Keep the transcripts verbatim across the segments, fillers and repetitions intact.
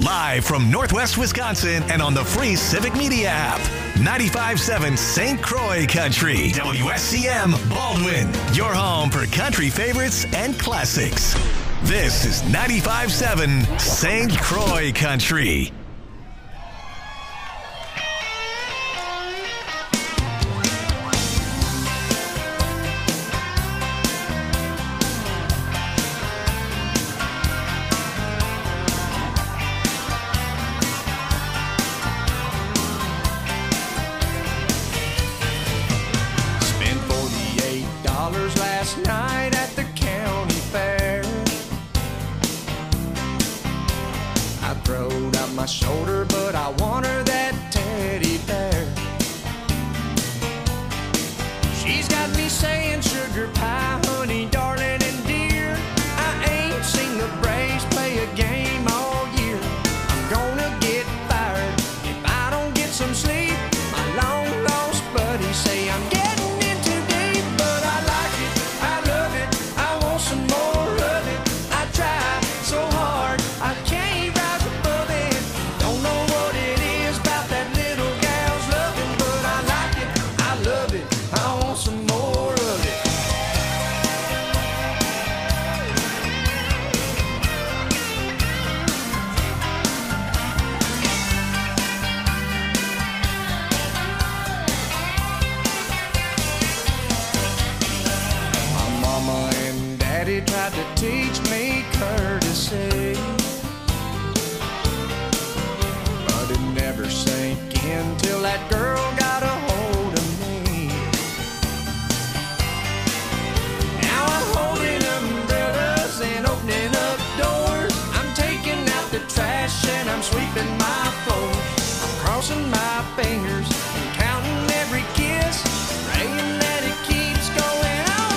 Live from Northwest Wisconsin and on the free Civic Media app. ninety-five point seven Saint Croix Country. W S C M Baldwin. Your home for country favorites and classics. This is ninety-five point seven Saint Croix Country. Shoulder, but I want her that teddy bear. She's got me saying sugar pie, honey, darling, and dear. I ain't seen the Braves play a game all year. I'm gonna get fired if I don't get some sleep. My long lost buddies say I'm getting in too deep, but I like it, I love it, I want some more of it. I try so hard, I can't. Tried to teach me courtesy, but it never sank in till that girl got a hold of me. Now I'm holding umbrellas and opening up doors. I'm taking out the trash and I'm sweeping my floors. I'm crossing my fingers and counting every kiss, praying that it keeps going.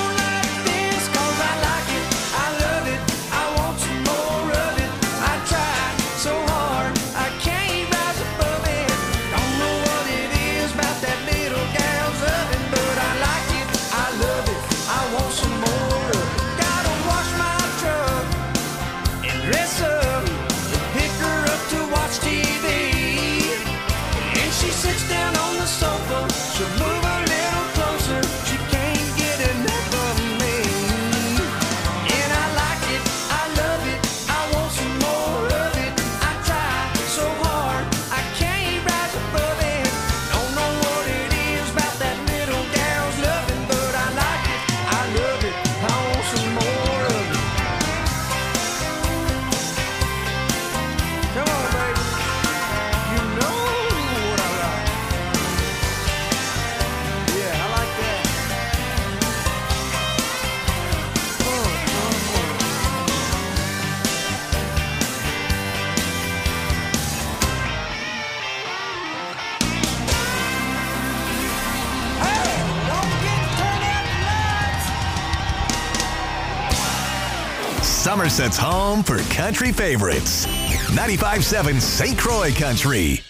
Somerset's home for country favorites. ninety-five point seven Saint Croix Country.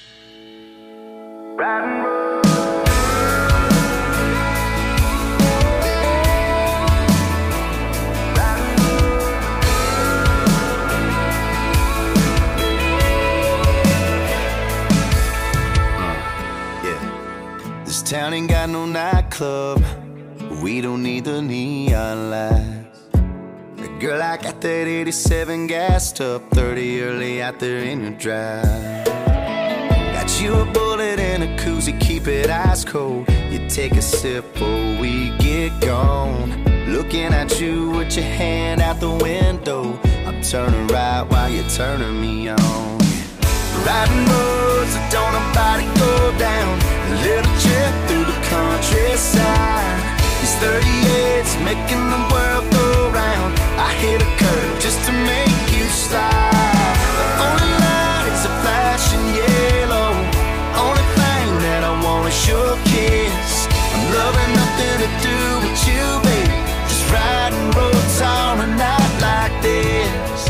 Yeah. This town ain't got no nightclub. We don't need the neon lights. Girl, I got that eighty-seven gassed up, thirty early out there in your drive. Got you a bullet and a koozie, keep it ice cold. You take a sip before we get gone. Looking at you with your hand out the window. I'm turning right while you're turning me on. Riding roads that don't nobody go down. A little trip through the countryside. These thirty-eights making the world go round. I hit a curve just to make you slide. The only lights are flashing yellow. Only thing that I want is your kiss. I'm loving nothing to do with you, baby. Just riding roads on a night like this.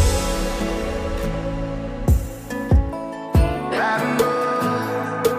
Riding roads.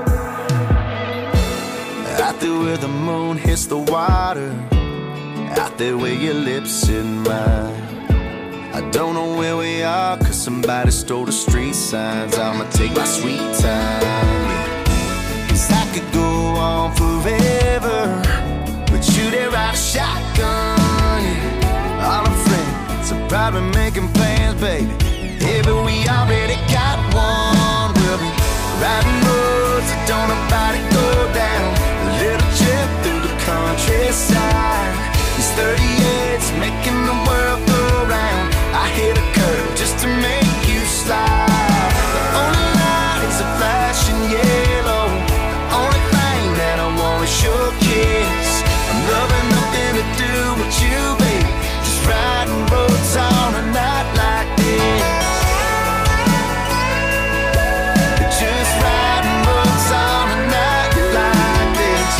Out there where the moon hits the water. Out there where your lips in mine. I Don't know where we are, cause somebody stole the street signs. I'ma take my sweet time. Cause I could go on forever, but you there ride a shotgun. All our friends are probably making plans, baby. Yeah, but we already got one. We'll be riding roads that don't nobody go down. A little trip through the countryside. These thirty-eights making the world go round. I hit a curve just to make you slide. The only light is a flashing yellow. The only thing that I want is your kiss. I'm loving nothing to do with you, baby. Just riding roads on a night like this. Just riding roads on a night like this.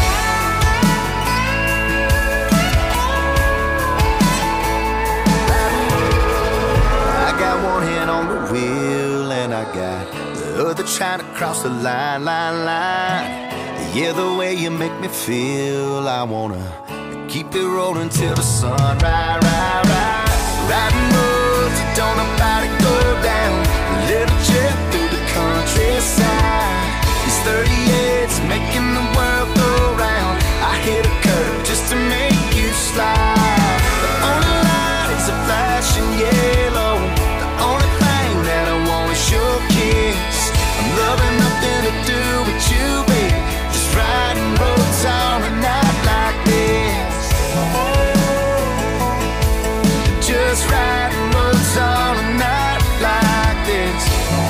I got one hand on the wheel and I got the other trying to cross the line, line, line. Yeah, the way you make me feel, I wanna keep it rolling till the sun rise, rise, rise. Riding roads that don't nobody go down. A little trip through the countryside. These thirty-eights making the world go round. I hit a curve just to make you slide. The only light is a flashing yellow. The only thing that I want is your kiss. I'm loving nothing to do with you, baby. Just riding roads on a night like this. Just riding roads on a night like this.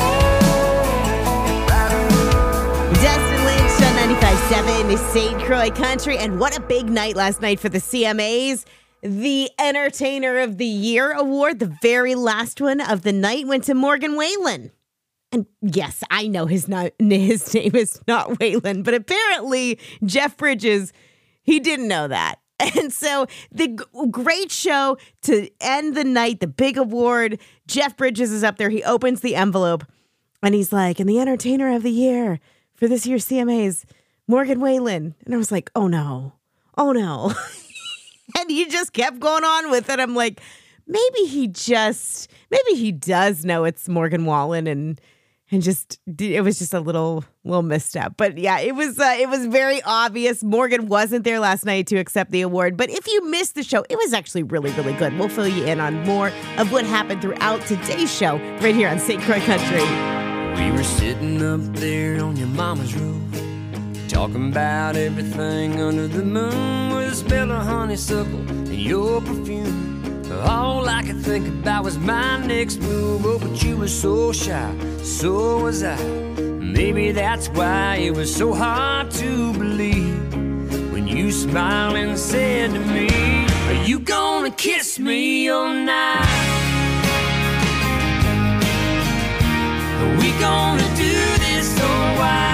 Dustin Lynch on ninety-five point seven Saint Croix Country. And what a big night last night for the C M As. The Entertainer of the Year award, the very last one of the night, went to Morgan Wallen. And yes, I know his, not, his name is not Waylon, but apparently Jeff Bridges, he didn't know that. And so the g- great show to end the night, the big award, Jeff Bridges is up there. He opens the envelope and he's like, and the Entertainer of the Year for this year's C M As, Morgan Wallen. And I was like, oh no, oh no. And he just kept going on with it. I'm like, maybe he just, maybe he does know it's Morgan Wallen, and and just it was just a little little misstep. But yeah, it was uh, it was very obvious. Morgan wasn't there last night to accept the award. But if you missed the show, it was actually really, really good. We'll fill you in on more of what happened throughout today's show right here on Saint Croix Country. We were sitting up there on your mama's roof, talking about everything under the moon, with a smell of honeysuckle and your perfume. All I could think about was my next move. Oh, but you were so shy, so was I. Maybe that's why it was so hard to believe when you smiled and said to me, are you gonna kiss me all night? Are we gonna do this or why?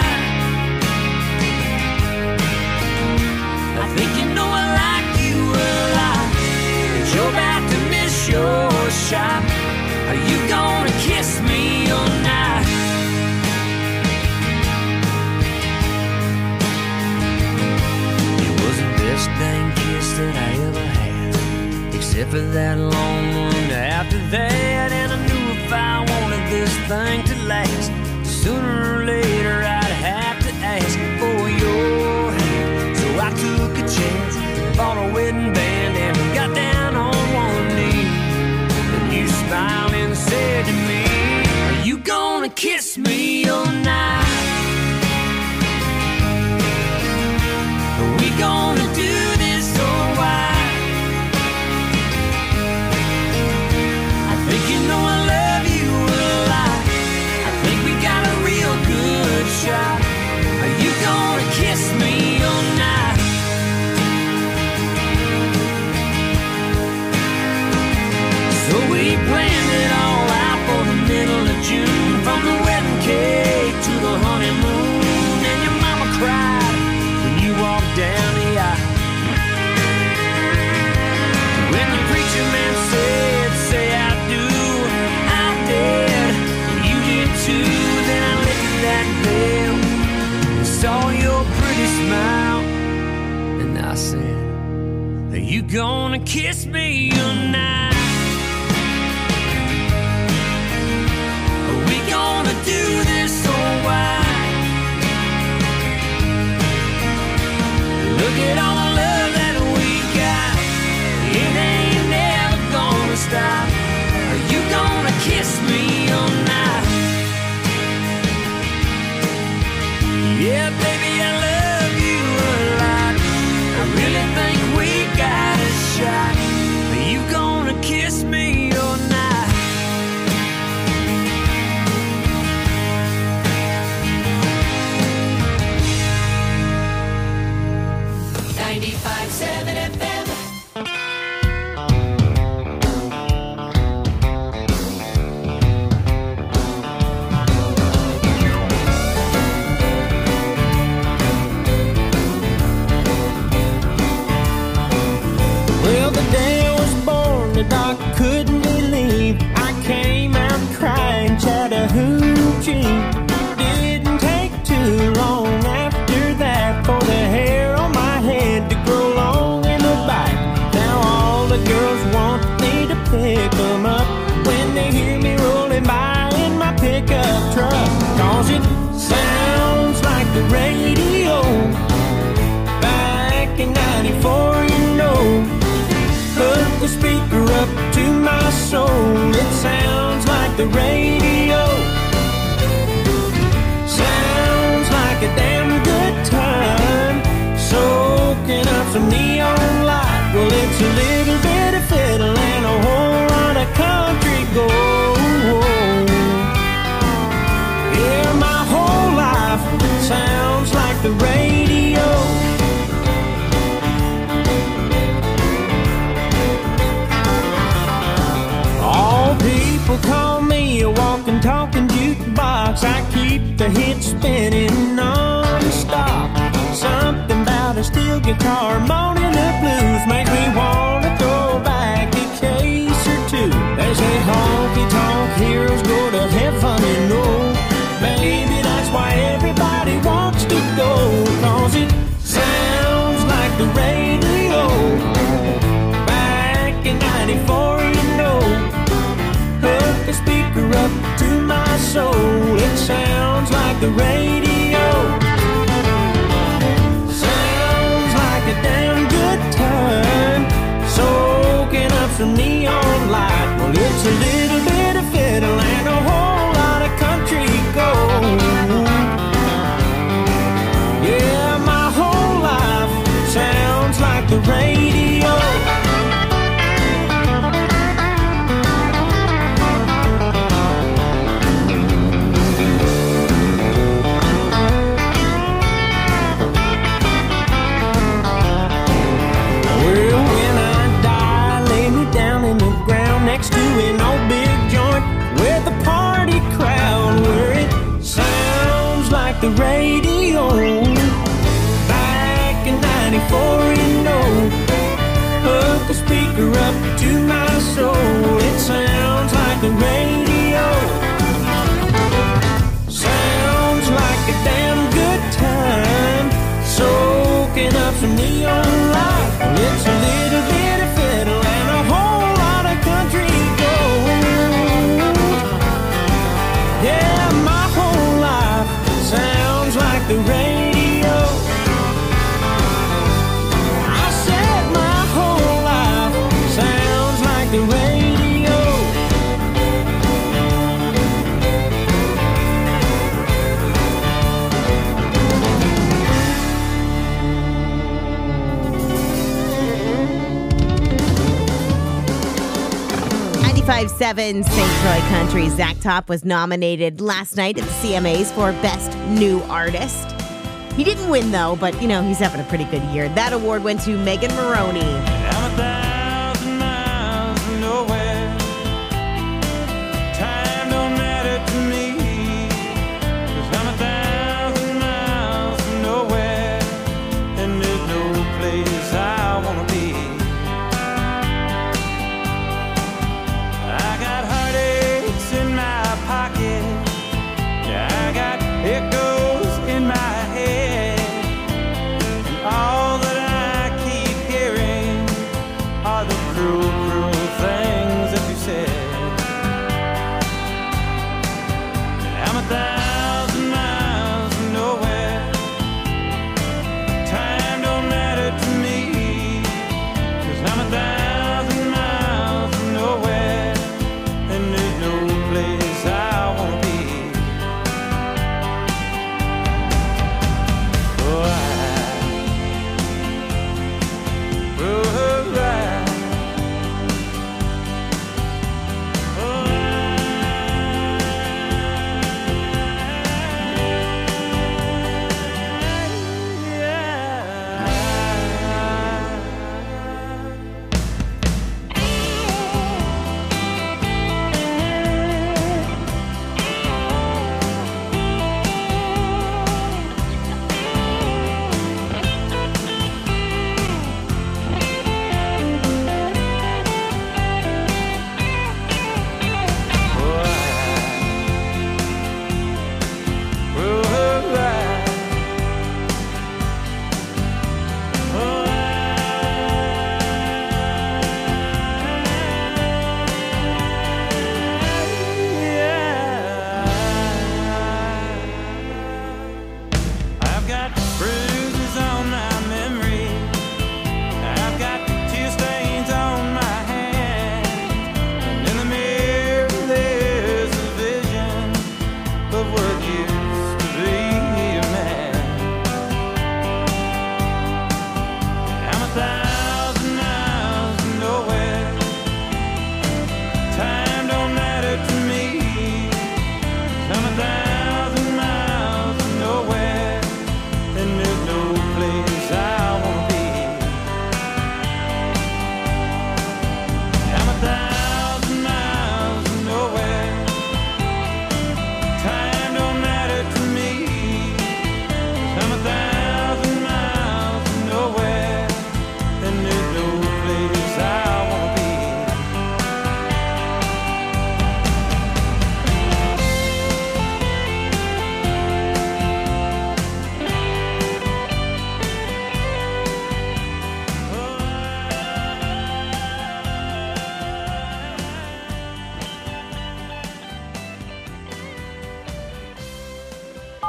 I think you know I like you a lot, but you're about to miss your shot. Are you gonna kiss me all night? It was the best dang kiss that I ever had, except for that long one after that. And I knew if I wanted this thing to last, sooner or later I'd have to ask for your hand. So I took a chance, bought a wedding band, and got down on one knee. And you smiled and said to me, are you gonna kiss me all night? Are we gonna do this or why? I think you know I love you a lot. I think we got a real good shot. Are you gonna kiss me all night? So we planned it all out for the middle of June, from the wedding cake to the honeymoon. And your mama cried when you walked down the aisle. When the preacher man said, say I do, I did, you did too. Then I lifted that veil and saw your pretty smile, and I said, are you gonna kiss me all night? I couldn't believe I came out crying Chattahoochee. Didn't take too long after that for the hair on my head to grow long in the back. Now all the girls want me to pick them up when they hear me rolling by in my pickup truck. Cause it sounds like the radio back in ninety-four, you know. Put the speaker up to my soul. It sounds like the radio. Sounds like a damn good time. Soaking up some neon light. Well, it's a little bit of fiddle and a whole lot of country gold. Yeah, my whole life sounds like the radio. People call me a walking, talking jukebox. I keep the hits spinning non-stop. Something about a steel guitar moaning the blues makes me wanna throw back a case or two. They say honky-tonk heroes go to heaven, you know. Maybe that's why everybody wants to go. Cause it sounds like the radio back in ninety-four, you know. Put the speaker up to my soul. It sounds like the radio. Sounds like a damn good time. Soaking up some neon light. Well, it's a little bit of fiddle and a whole lot of country gold. Yeah, my whole life sounds like the radio. Next to an old big joint with a party crowd where it sounds like the radio back in ninety-four, you know. Hook the speaker up to my soul. It sounds like the radio. Sounds like a damn good time. Soaking up some neon light. Well, it's a little bit of fiddle and a whole lot of country gold. Yeah, my whole life sounds like the radio. I said my whole life sounds like the radio. ninety-five point seven Saint Croix Country. Zach Top was nominated last night at the C M As for Best New Artist. He didn't win, though, but, you know, he's having a pretty good year. That award went to Megan Moroney. I'm a thousand miles from nowhere. Time don't matter to me. 'Cause I'm a thousand miles from nowhere. And there's no place I wanna be. I got heartaches in my pocket. Yeah, I got echoes in my head. And all that I keep hearing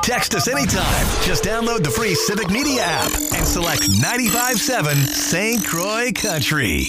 Text us anytime. Just download the free Civic Media app and select ninety-five point seven Saint Croix Country.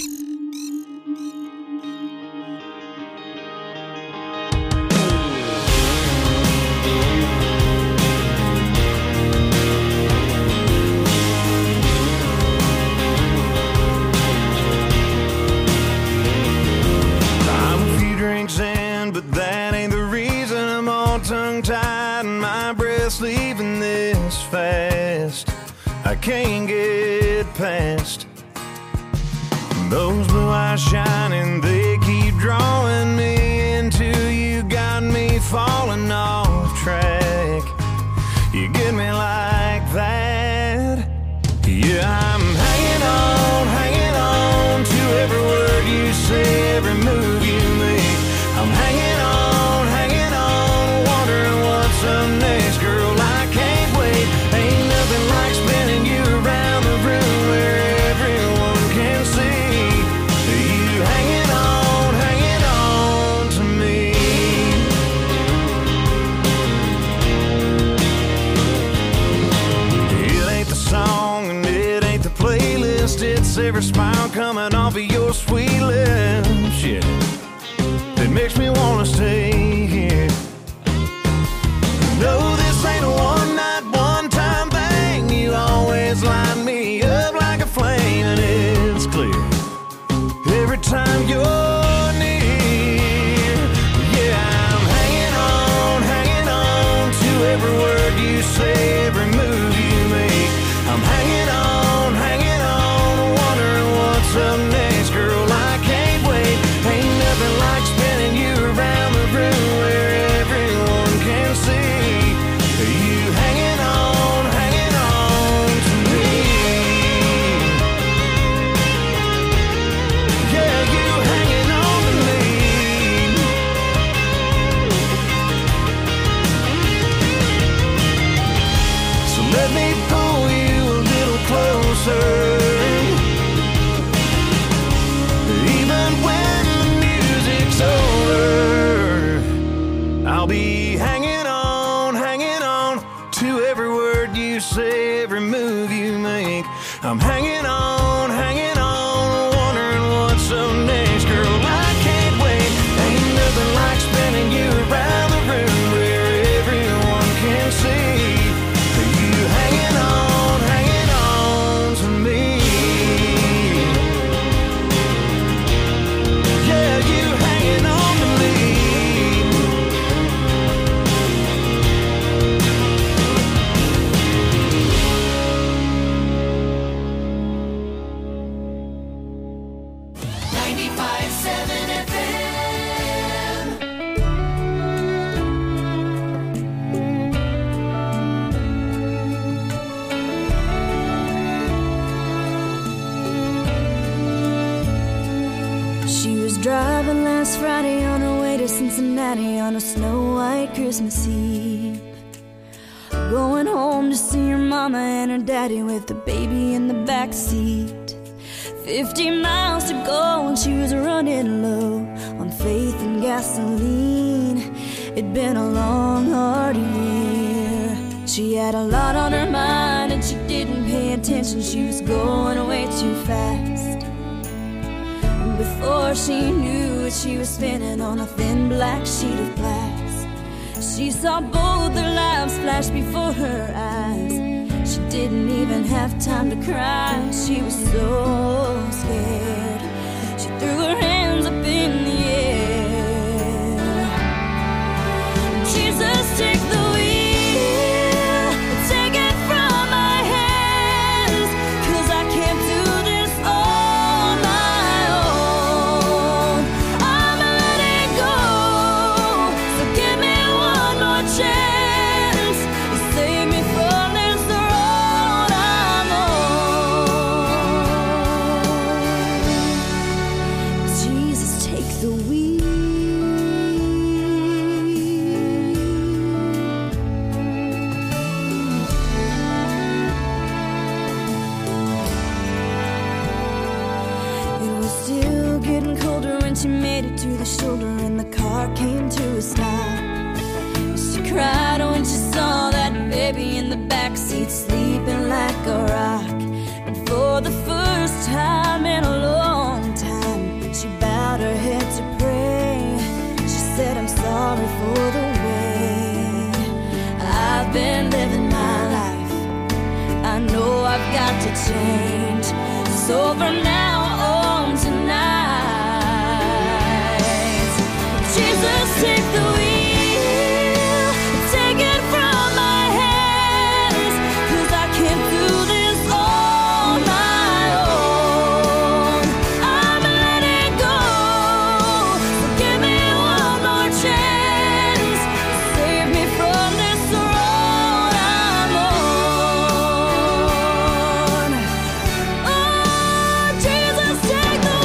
Leaving this fast, I can't get past those blue eyes shining. They keep drawing me into you, got me falling off track. You get me like that. Yeah, I'm hanging on, hanging on to every word you say, every move you make. I'm hanging on, hanging on, wondering what's up next. Girl, I can't wait. Ain't nothing like spinning you around the room where everyone can see you hanging on, hanging on to me. It ain't the song and it ain't the playlist, it's every smile coming off of your sweet lips. Yeah, it makes me wanna stay here. No, this ain't a one-night, one-time thing. You always light me up like a flame, and it's clear every time you're near. Yeah, I'm hanging on, hanging on to every word you say, every move you make. I'm hanging on, hanging on, wondering what's up next. Girl, I can't wait. Ain't nothing like spinning you around the room where everyone can see you hanging on, hanging on to me. Yeah, you hanging on to me. So let me pull you a little closer. Even when the music's over, I'll be hanging on, hanging on to every word you say, every move you make. I'm hanging on, hanging on, wondering what's up next. Girl, I can't wait. Ain't nothing like spinning you around the room where everyone can see you hanging on, hanging on to me. Yeah, you hanging on to me. ninety-five point seven F M. She was driving last Friday on her way to Cincinnati on a snow white Christmas Eve. Going home to see her mama and her daddy with the baby in the back seat. Fifty miles to go and she was running low on faith and gasoline. It'd been a long, hard year. She had a lot on her mind and she didn't pay attention. She was going way too fast. And before she knew it, she was spinning on a thin black sheet of glass. She saw both their lives flash before her eyes. She didn't even have time to cry. She was so scared. She threw her hands up in the air. Jesus, take the wheel, take it from my hands, 'cause I can't do this on my own. I'm letting go, so give me one more chance. Save me from this road I'm on. Jesus, take the wheel. It was still getting colder when she made it to the shoulder and the car came to a stop. She cried when she saw that baby in the backseat, sleeping like a rock. But for the first time in a long time, she bowed her head to pray. She said, I'm sorry for the way I've been living my life. I know I've got to change. So from now on tonight, Jesus, take the wheel, take it from my hands, 'cause I can't do this on my own. I'm letting go, so give me one more chance, save me from this road I'm on. Oh, Jesus, take the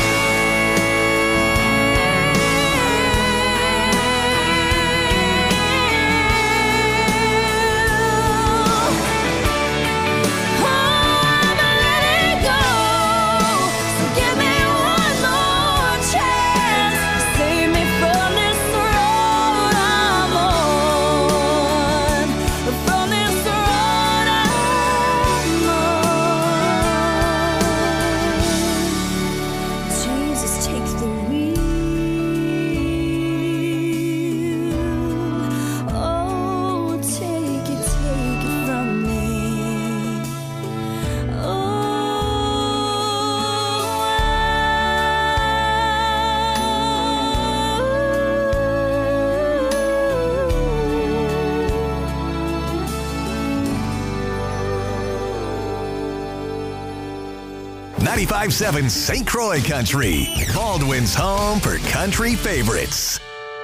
ninety-five point seven Saint Croix Country, Baldwin's home for country favorites.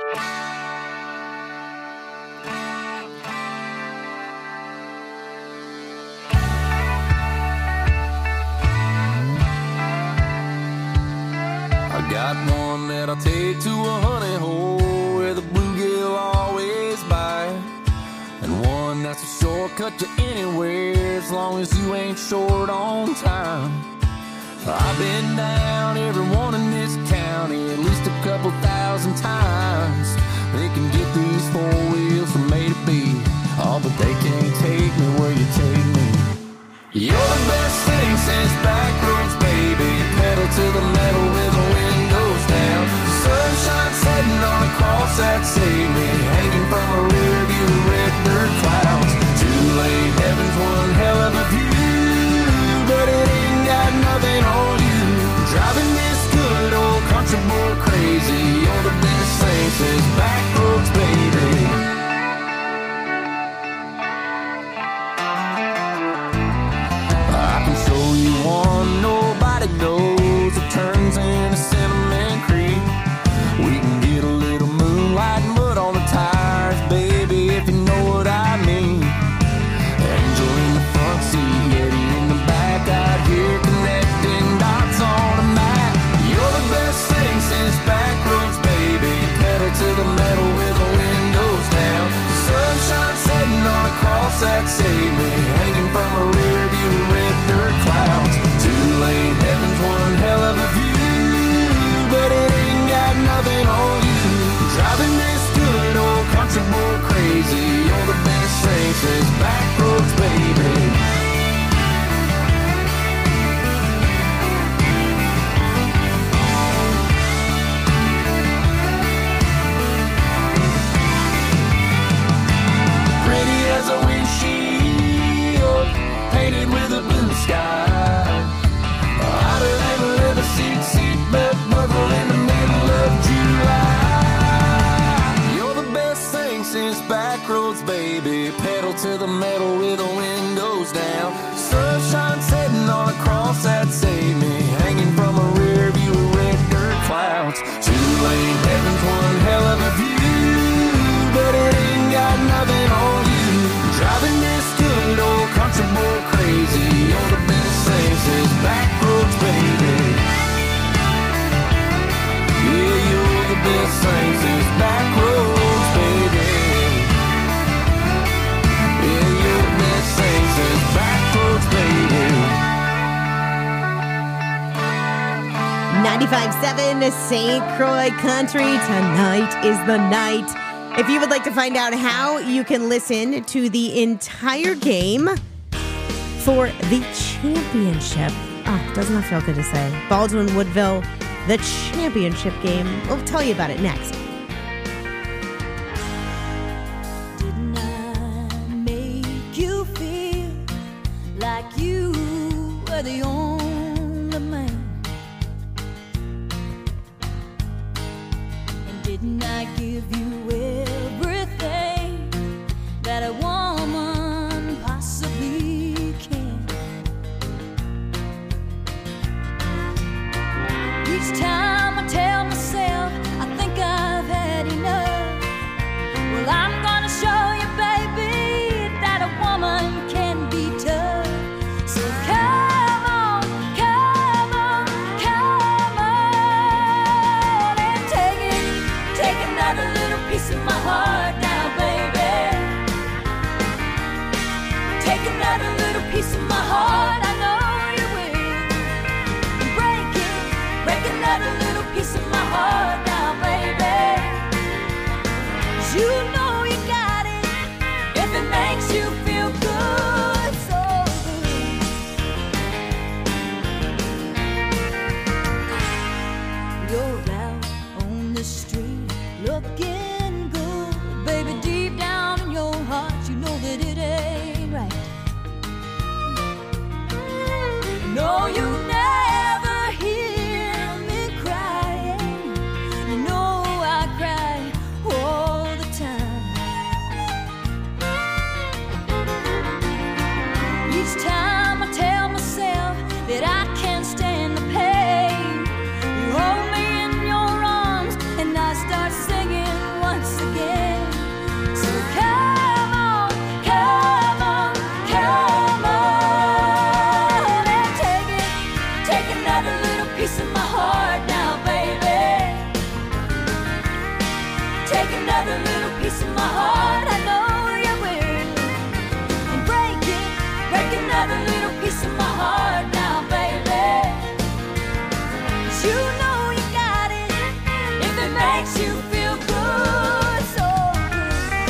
I got one that I'll take to a honey hole where the bluegill always bite, and one that's a shortcut to anywhere as long as you ain't short on time. I've been down every one in this county at least a couple thousand times. They can get these four wheels from A to B, oh, but they can't take me where you take me. You're the best thing since back roads, baby. Pedal to the metal with the windows down. Sunshine setting on a cross that saved me, hanging from a rear view of red dirt clouds. Too late, heaven's one hell of a view, but it ain't got nothing on you. Driving this good old country boy crazy. You're the best thing since back roads, baby. One nobody knows it turns into Cinnamon Creek. We can get a little moonlight and mud on the tires, baby, if you know what I mean. Angel in the front seat, Eddie in the back, out here connecting dots on a map. You're the best thing since back roads, baby. Pedal to the metal with the windows down. Sunshine setting on a cross that saved me, hanging from a rear view of red dirt clouds. Too late, heaven's one hell of a view, but it ain't got nothing on you. Driving this good old country boy crazy. You're the best thing since back roads, baby. Pretty as a windshield, painted with a blue sky. Hotter than a leather seat, seat belt buckle in the middle of July. You're the best thing since back roads, baby. Pedal to the metal with the windows down. Sunshine setting on a cross that saved me, hanging from a rear view of red dirt clouds. Too late, heaven's one hell of a view, but it ain't got nothing on you. Driving this good old country boy crazy. You're the best thing since back roads, baby. Yeah, you're the best thing since back roads, baby. Yeah, you're the best thing since back roads, baby. ninety-five point seven Saint Croix Country. Tonight is the night. If you would like to find out how you can listen to the entire game for the championship, oh, doesn't that feel good to say? Baldwin Woodville, the championship game. We'll tell you about it next. Didn't I make you feel like you were the only man? And didn't I give you everything that a woman possibly can? Each time I tell myself I think I've had enough, well, I'm gonna show you, baby, that a woman can be tough. So come on, come on, come on, and take it, take another little piece of my heart now, baby. Take another little piece of my heart, I know you will. Break it, break another little piece of my heart now, baby. 'Cause you know you got it, if it makes you feel good, so good. You're out on the street looking good, baby, deep down in your heart you know that it ain't right. No, you never hear me crying. You know I cry all the time. Each time I tell myself that I can't stand the pain, you hold me in your arms and I start singing once again. So come on, come on, come on, and take it, take another little piece of my heart now, baby. Take another little piece of my heart, I know you will. And break it, break another little piece of my heart now, baby. 'Cause you know you got it, if it makes you feel good, so good.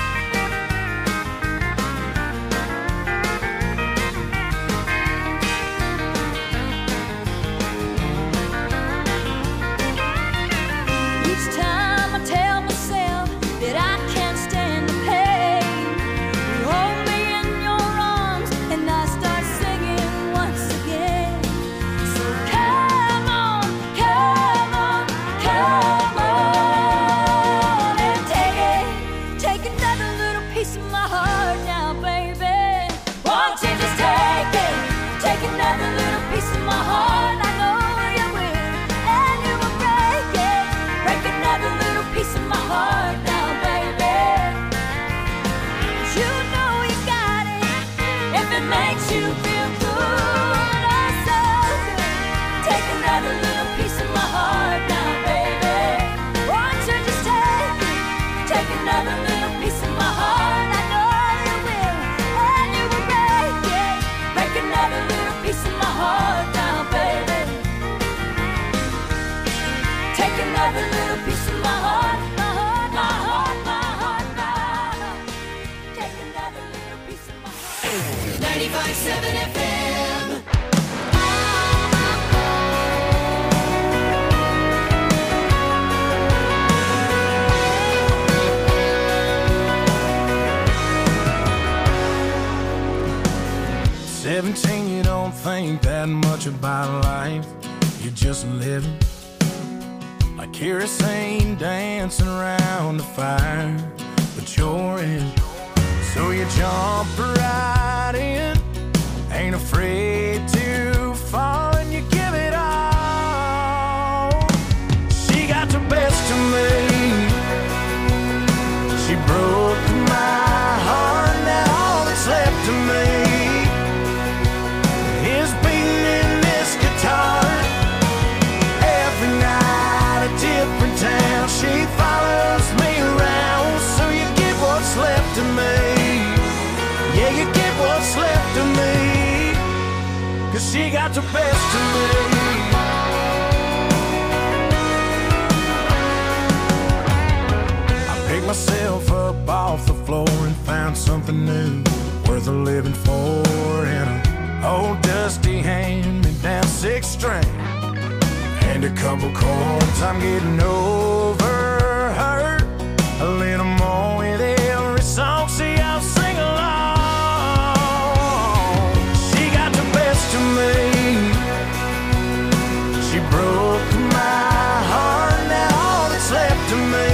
Each time I tell myself that I can't stand the pain, you hold me in your arms and I start singing once again. So come on, come on, come on, and take it, take another little piece of my heart now, baby. Won't you just take it, take another little piece of my heart, I know you will, and you will break it, break another little piece of my heart now, baby. 'Cause you know you got it, if it makes you feel good, oh so good. Take another little piece of my heart now, baby. Won't you just take it, take another little piece of my heart, I know you will, and you will break it, break another little piece of my heart now, baby. Take another little piece of my heart, my heart, my heart, my heart, my heart. Take another little piece of my heart. ninety-five point seven F M. Seventeen, you don't think that much about life. You're just living like kerosene dancing around the fire, but you're in. So you jump right in, ain't afraid to fall, and you give it all. She got the best of me. She broke my heart, now all that's left of me is beating in this guitar. Every night a different town, she follows me around. So you get what's left of me, yeah, you get what's left of me, 'cause she got the best of me. I pick myself find something new worth a living for in a old dusty hand-me-down six string and a couple chords. I'm getting over her a little more with every song. See, I'll sing along. She got the best of me. She broke my heart. Now all that's left of me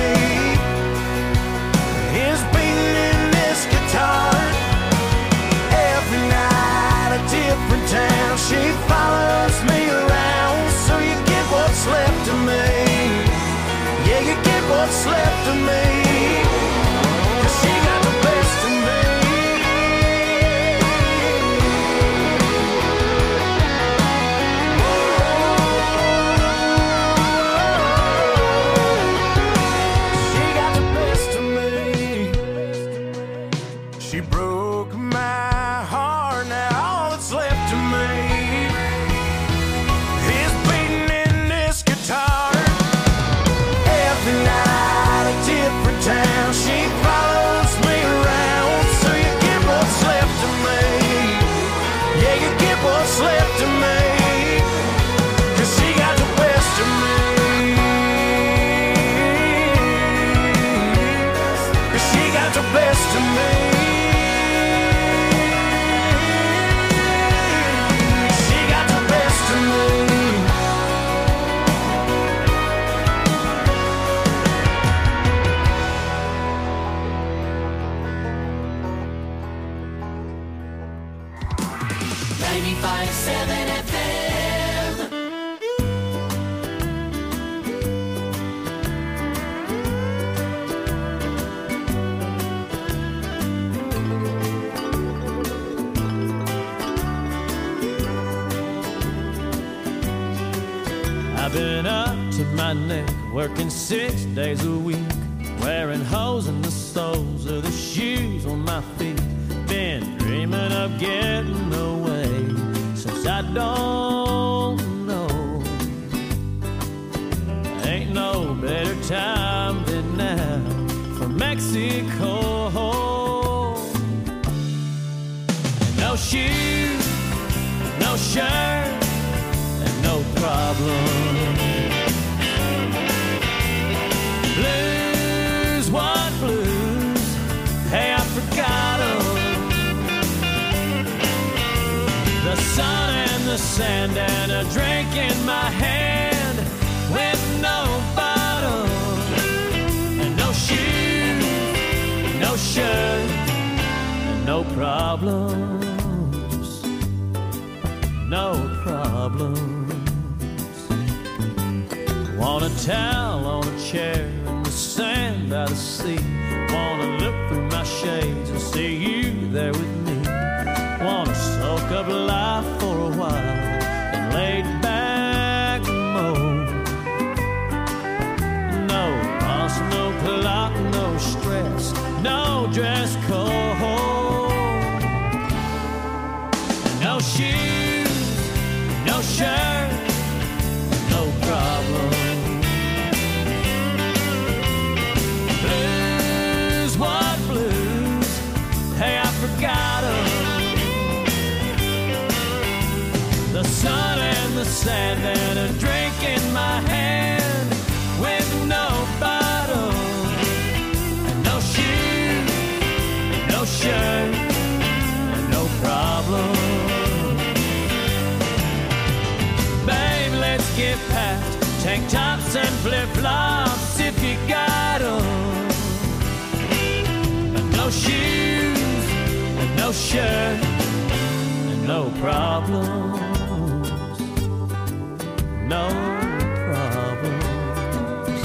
is beating in this guitar. Every night a different town. She follows me around. So you get what's left of me. Yeah, you get what's left of me. 'Cause she got the best of me. She got the best of me. She broke my heart. Now all that's left of me is beating in this guitar. Every night a different town. She follows me around. So you get what's left of me. Yeah, you get what's left of me. 'Cause she got the best of me. 'Cause she got the best of me. She got the best of me. ninety-five seven F M. I've been up to my neck, working six days a week, wearing holes in the soles of the shoes on my feet. Been dreaming of getting away since I don't know. Ain't no better time than now for Mexico. No shoes, no shirt, and no problem. Blues, what blues? Hey, I forgot 'em. The sun and the sand and a drink in my hand with no bottle and no shoes, no shirt, and no problems, no problems. Want a towel on a chair in the sand by the sea. Wanna look through my shades and see you there with me. Wanna soak up life for a while and lay back and moan. No boss, no clock, no stress, no dress code. No shoes, no shirt, no problem. Blues, what blues? Hey, I forgot 'em. The sun and the sand and a drink in my hand with no bottle and no shoes, no shirt, and no problem. Babe, let's get past tank tops and flip-flops if you got 'em. And no shoes, and no shirt, and no problem. No problems.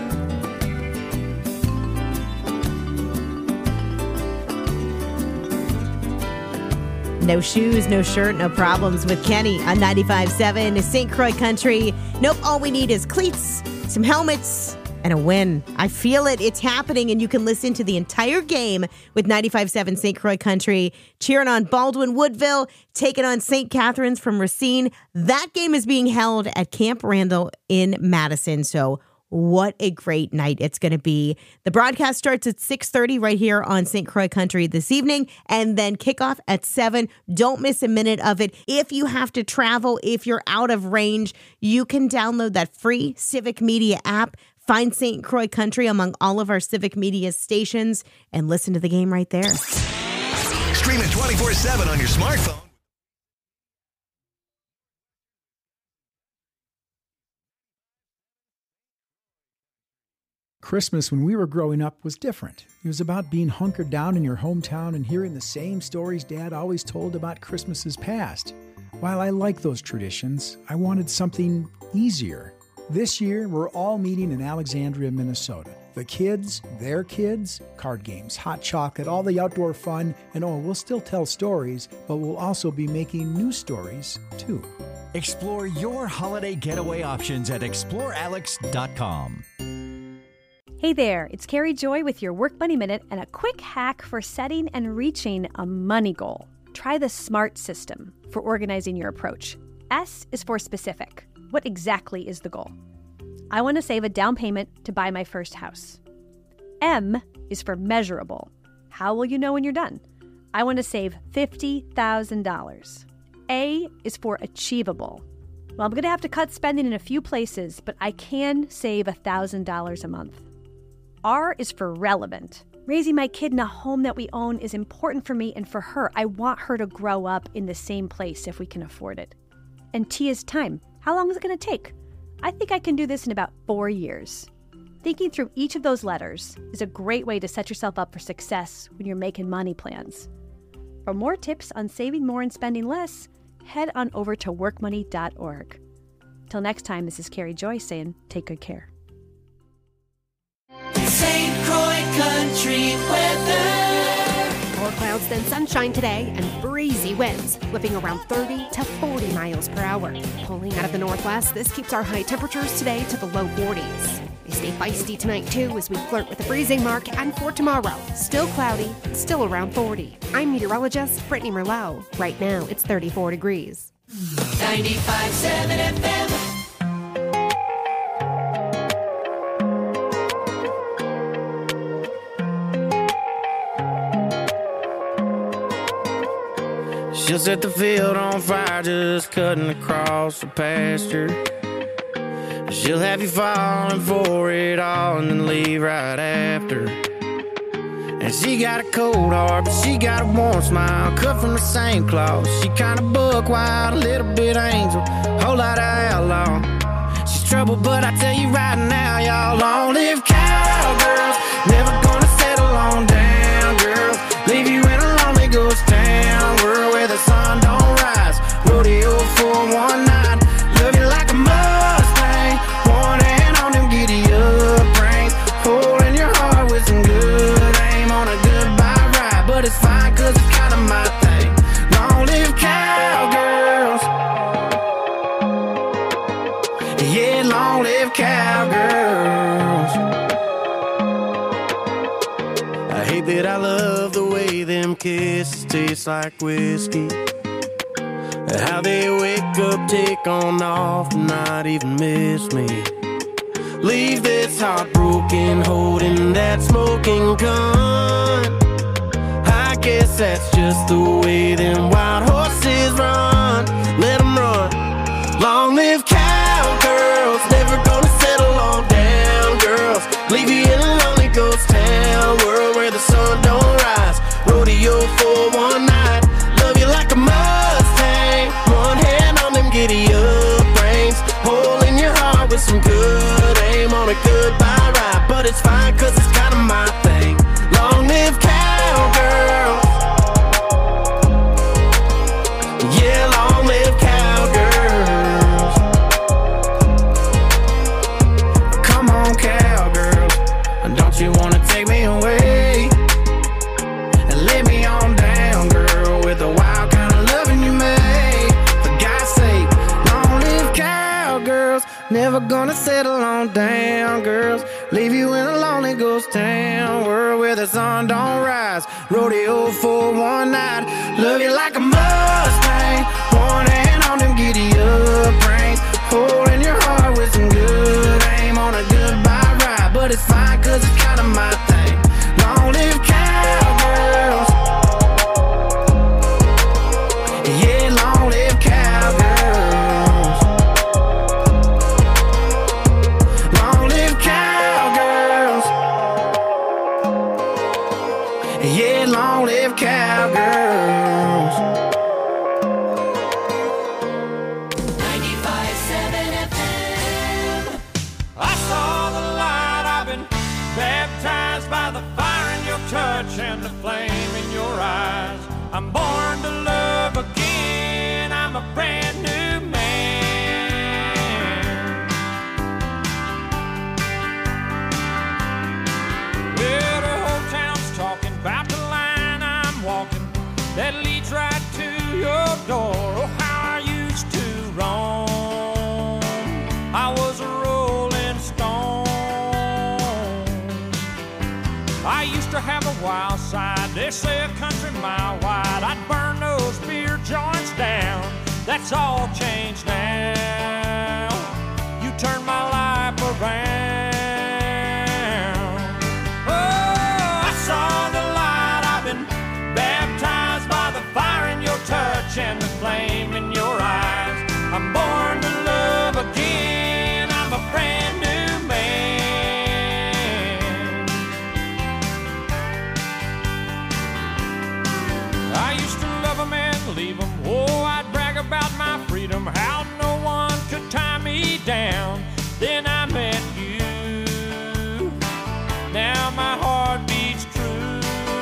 No shoes, no shirt, no problems with Kenny on ninety-five seven Saint Croix Country. Nope, all we need is cleats, some helmets, and a win. I feel it. It's happening, and you can listen to the entire game with ninety-five seven Saint Croix Country, cheering on Baldwin Woodville, taking on Saint Catharines from Racine. That game is being held at Camp Randall in Madison, so what a great night it's going to be. The broadcast starts at six thirty right here on Saint Croix Country this evening, and then kickoff at seven. Don't miss a minute of it. If you have to travel, if you're out of range, you can download that free Civic Media app. Find Saint Croix Country among all of our Civic Media stations and listen to the game right there. Stream it twenty-four seven on your smartphone. Christmas when we were growing up was different. It was about being hunkered down in your hometown and hearing the same stories Dad always told about Christmases past. While I like those traditions, I wanted something easier. This year, we're all meeting in Alexandria, Minnesota. The kids, their kids, card games, hot chocolate, all the outdoor fun, and oh, we'll still tell stories, but we'll also be making new stories, too. Explore your holiday getaway options at explore alex dot com. Hey there, it's Carrie Joy with your Work Money Minute and a quick hack for setting and reaching a money goal. Try the SMART system for organizing your approach. S is for specific. What exactly is the goal? I want to save a down payment to buy my first house. M is for measurable. How will you know when you're done? I want to save fifty thousand dollars. A is for achievable. Well, I'm going to have to cut spending in a few places, but I can save one thousand dollars a month. R is for relevant. Raising my kid in a home that we own is important for me and for her. I want her to grow up in the same place if we can afford it. And T is time. How long is it going to take? I think I can do this in about four years. Thinking through each of those letters is a great way to set yourself up for success when you're making money plans. For more tips on saving more and spending less, head on over to work money dot org. Till next time, this is Carrie Joy saying, take good care. Saint Croix Country weather. More clouds than sunshine today and breezy winds, whipping around thirty to forty miles per hour. Pulling out of the northwest, this keeps our high temperatures today to the low forties. They stay feisty tonight too as we flirt with the freezing mark, and for tomorrow, still cloudy, still around forty. I'm meteorologist Brittany Merlot. Right now, it's thirty-four degrees. ninety-five point seven F M. She'll set the field on fire just cutting across the pasture. She'll have you falling for it all and then leave right after. And she got a cold heart, but she got a warm smile, cut from the same cloth. She kinda buck wild, a little bit angel, whole lot of outlaw. She's trouble, but I tell you right now, y'all, long live cowgirls. Never gonna settle on down, girls. Leave you in a lonely ghost town, world where the sun don't rise. Rodeo for one night, love you like a Mustang. One hand on them giddy up reins, holding your heart with some good aim on a goodbye ride. But it's fine, cause it's kinda my thing. Long live cowgirls. Yeah, long live cowgirls. I hate that I love the way them kisses taste like whiskey. How they wake up, take on off, and not even miss me. Leave this heart broken, holding that smoking gun. I guess that's just the way them wild horses run. Let them run. Long live cowgirls, never gonna settle on down, girls. Leave you in a lonely ghost town, world where the sun don't rise. Rodeo for one night, love you like a Mustang. One hand on them giddy up reins, holding your heart with some good aim on a goodbye ride. But it's fine, cause it's kinda my thing. Long live cowgirls. Yeah, long live cowgirls. Come on, cowgirls, don't you wanna take me away and lay me on down, girl, with the wild kind of loving you made. For God's sake, long live cowgirls. Never gonna settle on down, girls. Leave you in a lonely ghost town, world where the sun don't rise. Rodeo for one night, love you like a Mustang. One hand on them giddy up reins, holding your heart with some good aim on a goodbye but it's fine cause it's kinda my thing. Long live cowgirls. Yeah, long live cowgirls. Long live cowgirls. Yeah, long live cowgirls. ninety-five seven F M. I saw the light, I've been baptized by the fire in your touch and the flame in your eyes. I'm born to love again, I'm a brand new man. Well, the whole town's talking about the line I'm walking that leads right to your door. Oh, how I used to roam, I was a rolling stone. I used to have a wild side, they say a country mile wide. I'd burn those beer joints down, that's all changed now. You turned my life around. Oh, I saw the light, I've been baptized by the fire in your touch and the flame in your eyes. I'm born to love again, I'm a brand new man. I used to love them and leave them. Oh, I'd brag about my freedom, how no one could tie me down. Then I met you, now my heart beats true.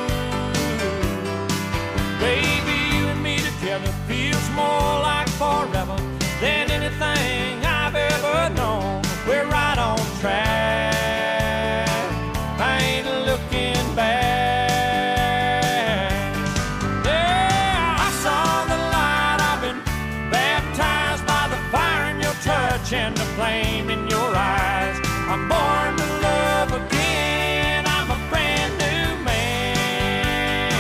Baby, you and me together feels more like forever than anything I've ever known. We're right on track, I ain't looking back. Yeah, I saw the light, I've been baptized by the fire in your touch and the flame in your eyes. I'm born to love again, I'm a brand new man.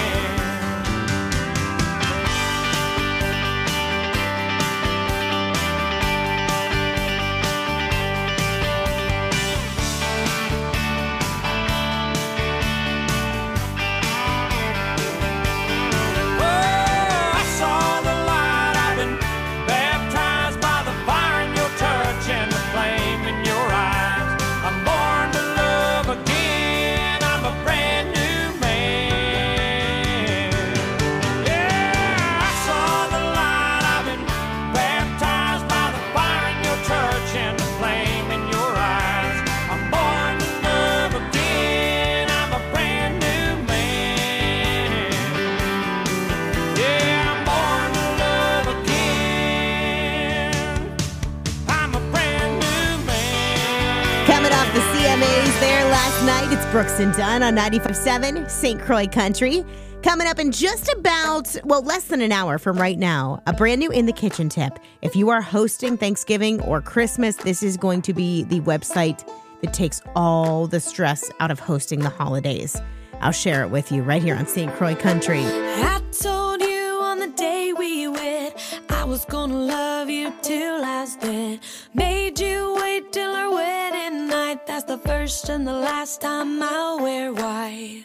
Oh, I saw the light, I've been baptized by the fire in your touch and the flame in your eyes. I'm born to love again, I'm a brand new man. Yeah, I saw the light, I've been baptized by the fire in your touch and the flame in your eyes. I'm born to love again, I'm a brand new man. Yeah, I'm born to love again, I'm a brand new man. Coming off the C M As there last night, it's Brooks and Dunn on ninety-five point seven Saint Croix Country. Coming up in just about, well, less than an hour from right now, a brand new In the Kitchen tip. If you are hosting Thanksgiving or Christmas, this is going to be the website that takes all the stress out of hosting the holidays. I'll share it with you right here on Saint Croix Country. I told you on the day we wed I was gonna love you till I was dead. Made you wait till our wedding night. That's the first and the last time I'll wear white.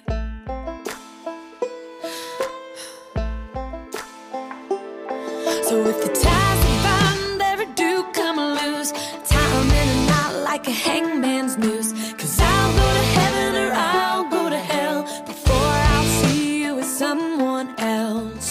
So if the ties of bond ever do come loose, tie 'em in a knot like a hangman's noose. 'Cause I'll go to heaven or I'll go to hell before I'll see you with someone else.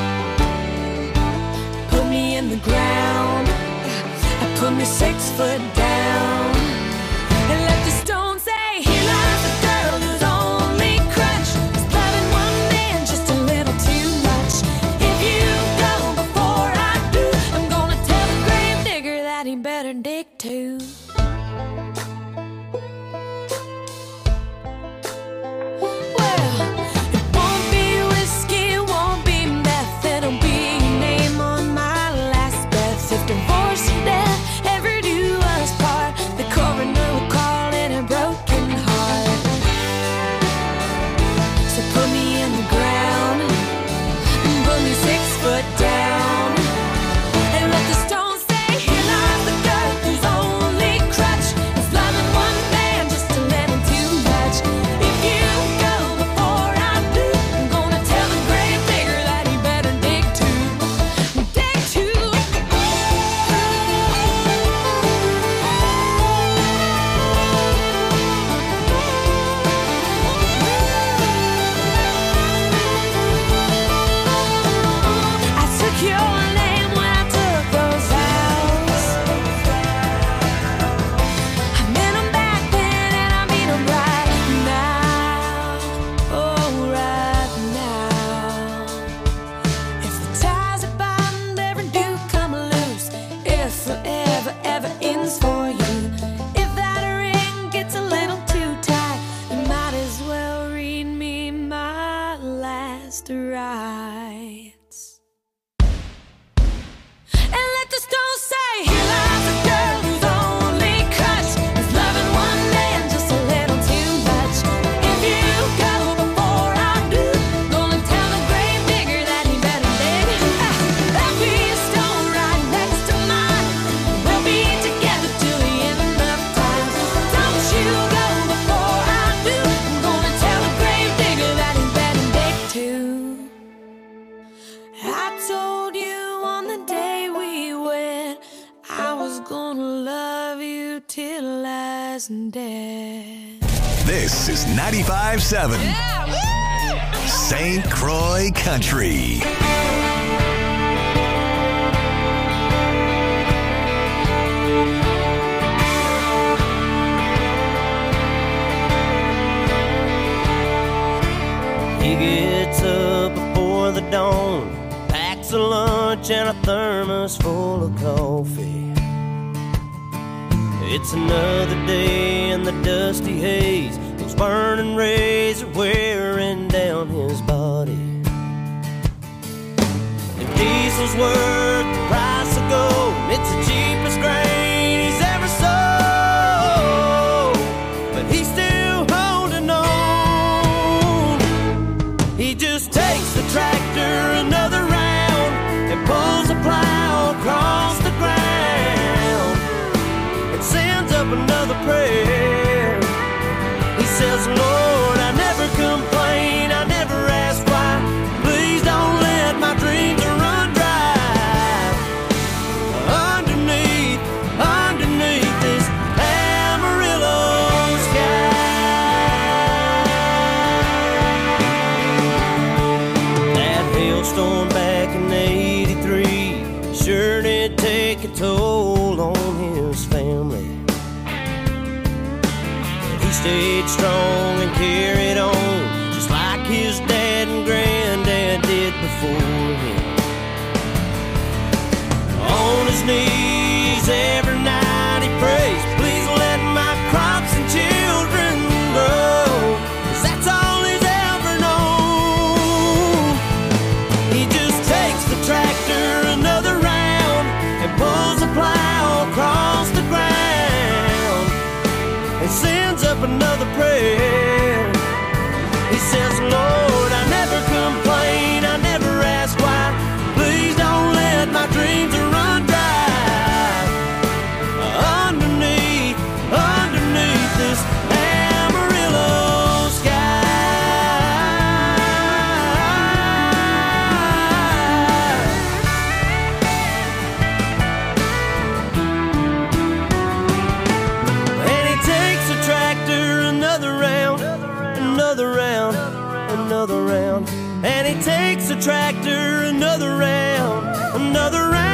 Put me in the ground, I put me six foot down, and let the stone say, here lies the girl whose only crutch is loving one man just a little too much. If you go before I do, I'm gonna tell the grave digger that he better dig too. the rights. And let the stone say, here lies a girl whose only crutch is loving one man just a little too much. If you go before I do, gonna tell the grave digger that he better dig. There'll be a stone right next to mine. We'll be together till the end of time. Don't you go before I do. I'm gonna tell the grave digger that he better dig too. I told you on the day we wed, I was gonna love you till last dead. This is ninety-five seven Saint Croix Country. He gets up before the dawn, packs a lunch and a thermos full of coffee. It's another day in the dusty haze, those burning rays are wearing down his body. If diesel's worth the price of gold, it's the cheapest grain he's ever sold, but he's still holding on. He just takes the tractor another round and pulls a plow across the ground and sends up another prayer. He says, Lord, I never complain, I never ask why. Please don't let my dreams run dry. Underneath, underneath this Amarillo sky. That hailstorm back in eighty-three sure did take a toll on his family. He stayed strong and carried on, just like his dad and granddad did before him. On his knees every night he prays, please let my crops and children grow, 'cause that's all he's ever known. He just takes the tractor another round and pulls a plow across the ground and sends up another prayer. He says, Lord, I never complain, I never ask why. Please don't let my dreams run dry. Underneath, underneath this Amarillo sky. And he takes the tractor another round, another round, another round. And he takes the tractor another round, another round.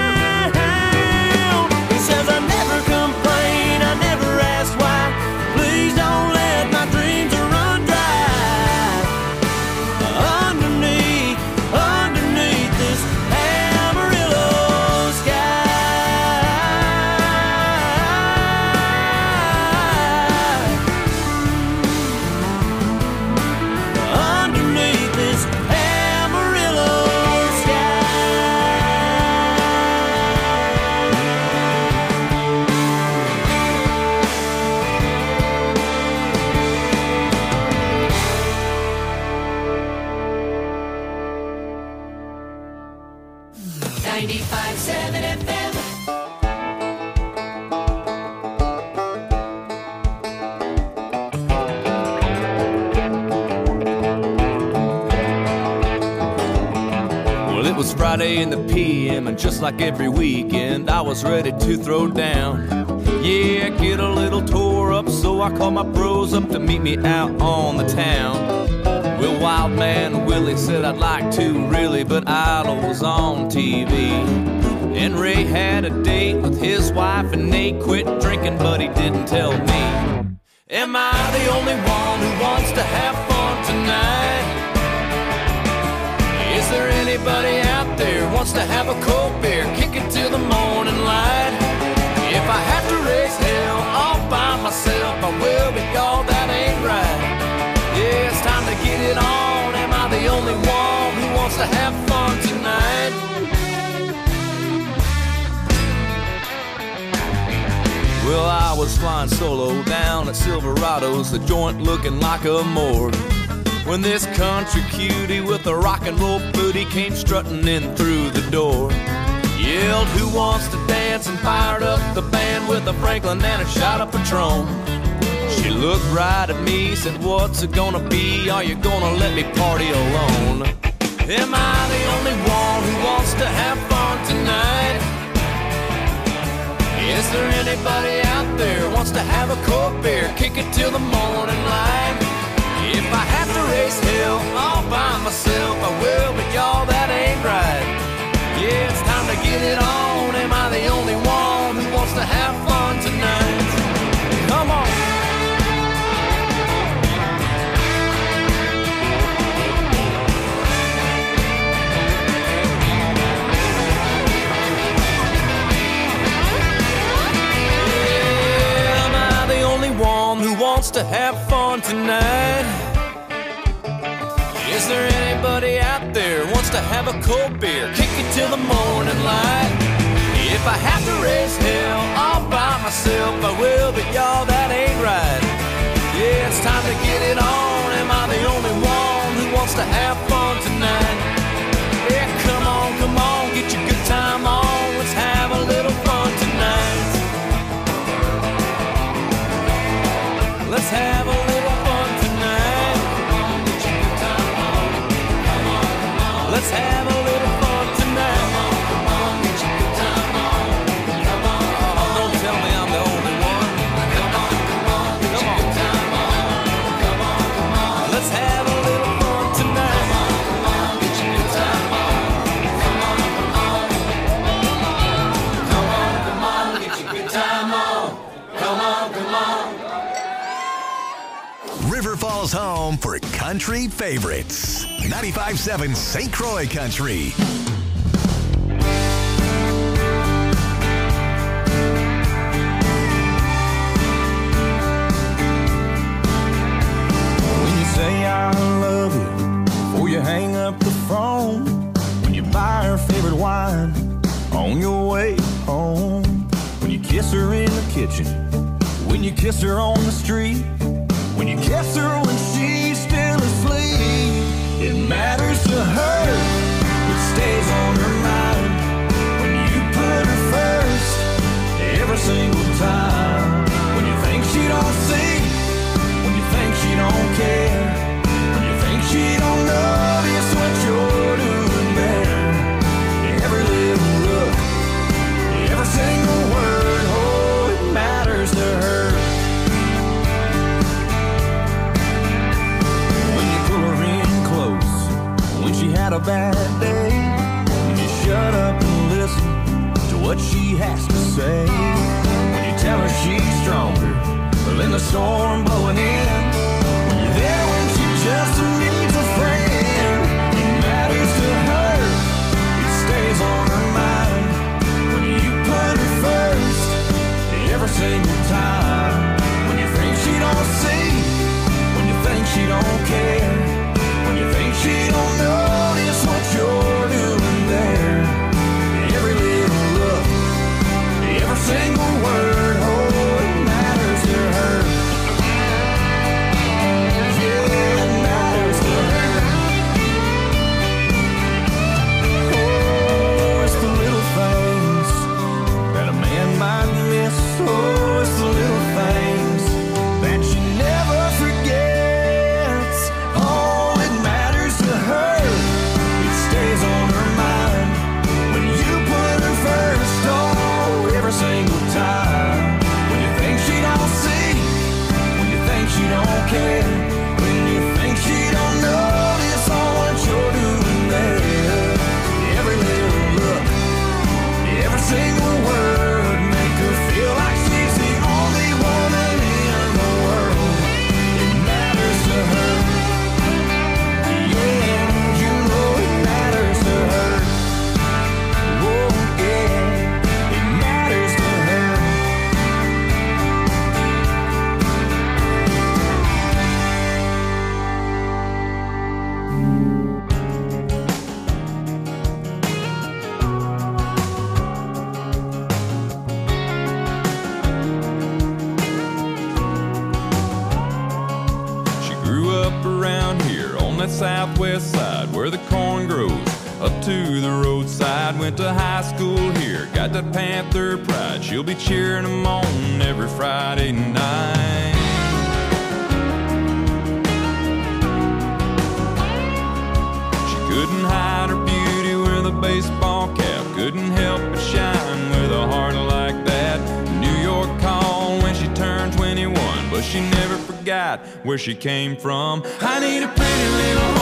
He says, I never complain, I never ask why. Please don't let my dreams run dry. Underneath, underneath this Amarillo sky. Underneath this Amarillo sky. ninety-five seven F M. Well, it was Friday in the P M, and just like every weekend, I was ready to throw down. Yeah, get a little tore up, so I called my bros up to meet me out on the town. Well, Wild Man Willie said I'd like to really, but Idol was on T V. And Ray had a date with his wife, and Nate quit drinking, but he didn't tell me. Am I the only one who wants to have fun tonight? Is there anybody out there who wants to have a cold beer, kick it till the morning light? If I have to raise hell all by myself, I will, but y'all, that ain't right. Yeah, it's time to get it on. Am I the only one who Well, I was flying solo down at Silverado's, the joint looking like a morgue, when this country cutie with a rock and roll booty came strutting in through the door. Yelled, who wants to dance, and fired up the band with a Franklin and a shot of Patron. She looked right at me, said, what's it gonna be? Are you gonna let me party alone? Am I the only one who wants to have fun tonight? Is there anybody out there who wants to have a cold beer, kick it till the morning light? If I have to raise hell all by myself, I will, but y'all, that ain't right. Yeah, it's time to get it on. Am I the only one who wants to have fun tonight? Come on. Yeah, am I the only one who wants to have fun tonight? Is there anybody out there who wants to have a cold beer, kick it till the morning light? If I have to raise hell all by myself, I will, but y'all, that ain't right. Yeah, it's time to get it on. Am I the only one who wants to have fun tonight? Yeah, come on, come on, get your good time on. Let's have a little fun tonight. Let's have a little fun tonight. Let's have a little fun tonight. Come on, get your good time on. Come on, oh, don't tell me I'm the only one. Come on, come on, get your good time on. Come on, come on, let's have a little fun tonight. Come on, come on, get your good time on. Come on, come on, come on, come on, get your good time on. Come on, come on. River Falls home for country favorites. ninety-five point seven Saint Croix Country. When you say I love you before you hang up the phone, when you buy her favorite wine on your way home, when you kiss her in the kitchen, when you kiss her on the street, when you kiss her when she's still asleep, it matters to her, it stays on her mind. When you put her first, every single time. When you think she don't see, when you think she don't care, when you think she don't notice what you're doing there. Every little look, every single word, oh, it matters to her. She had a bad day, when you shut up and listen to what she has to say. When you tell her she's stronger than the storm blowing in, when you're there when she just needs a friend. It matters to her, it stays on her mind. When you put her first, every single time. When you think she don't see, when you think she don't care, when you think she don't notice what you're doing there. Every little look, every single word, oh, it matters to her. that southwest side where the corn grows. Up to the roadside, went to high school here. Got that Panther pride, she'll be cheering them on every Friday night. She couldn't hide her beauty with a baseball cap, couldn't help but shine with a heart like that. New York called when she turned twenty-one, but she never forgot where she came from. I need a pretty little